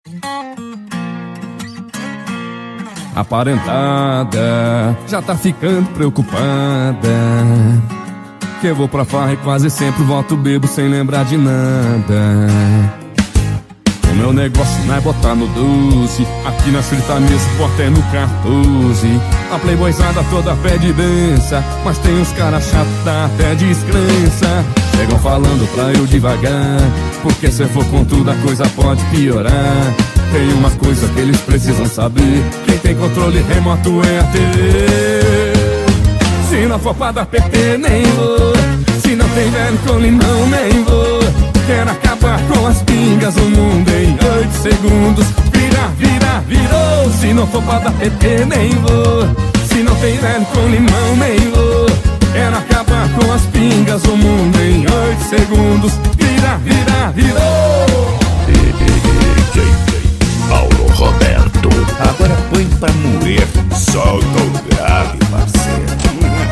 Aparentada, já tá ficando preocupada, que eu vou pra farra e quase sempre volto bebo sem lembrar de nada. O meu negócio não é botar no 12, aqui na frita mesmo, porta é no 14. A playboyzada toda pede dança, mas tem uns caras chatos, dá até descrença. Chegam falando pra eu devagar, porque se eu for com tudo a coisa pode piorar. Tem uma coisa que eles precisam saber, quem tem controle remoto é a TV. Se não for pra dar PT nem vou, se não tem velho com limão nem vou. Quero acabar com as pingas, o mundo em 8 segundos. Virou. Se não for pra dar PT nem vou, se não tem velho com limão nem vou. Quero acabar com as pingas, o mundo em 8 segundos. Virou. DJ Paulo Roberto. Agora põe pra moer. Solta o grave, parceiro.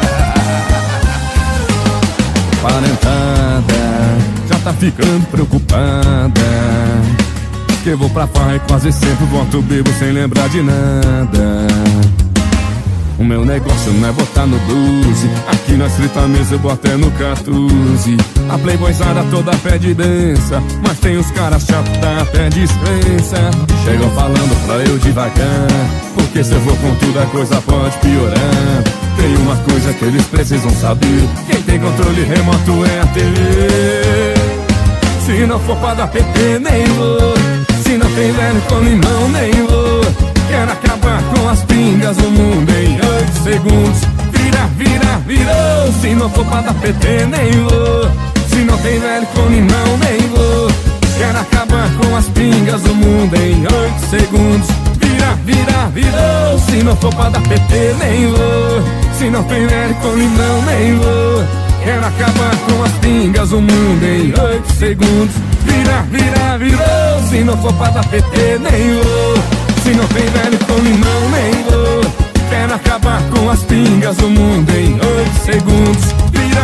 Aparentada, já tá ficando preocupada, que eu vou pra farra e quase sempre volto bebo sem lembrar de nada. O meu negócio não é botar no 12, aqui na frita mesa eu boto é no 14. A playboyzada toda pede dança, mas tem os caras chatos, dá até descrença. Chegam falando pra eu devagar, porque se eu for com tudo a coisa pode piorar. Tem uma coisa que eles precisam saber, quem tem controle remoto é a TV. Se não for pra dar PT nem vou, se não tem velho com limão nem vou. Quero acabar com as pingas, o mundo em 8 segundos. Virou. Se não for pra dar PT nem vou, se não tem velho com limão nem vou. Quero acabar com as pingas, o mundo em 8 segundos. Virou. Se não for pra dar PT nem vou, se não tem velho com limão nem vou. Quero acabar com as pingas, o mundo em 8 segundos. Virou. Se não for pra dar PT nem vou, se não tem velho com limão nem vou. Quero acabar com as pingas, o mundo em 8 segundos.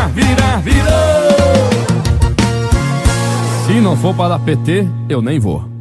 Virou. Se não for para dar PT, eu nem vou.